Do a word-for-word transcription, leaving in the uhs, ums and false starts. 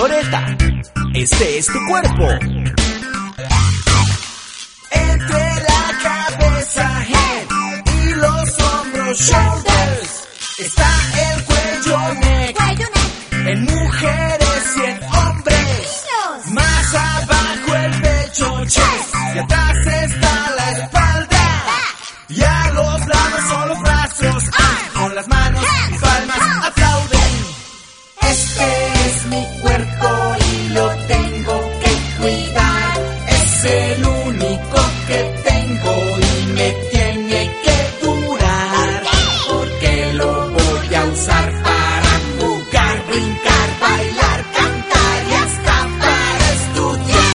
Loretta, este es tu cuerpo. Entre la cabeza, head, y los hombros, shoulders, está el cuello, neck, Cuello, neck. en mujeres y en hombres. Niños. Más abajo el pecho, chest, y atrás está la espalda. Y a los lados son los brazos, ah, con las manos y palmas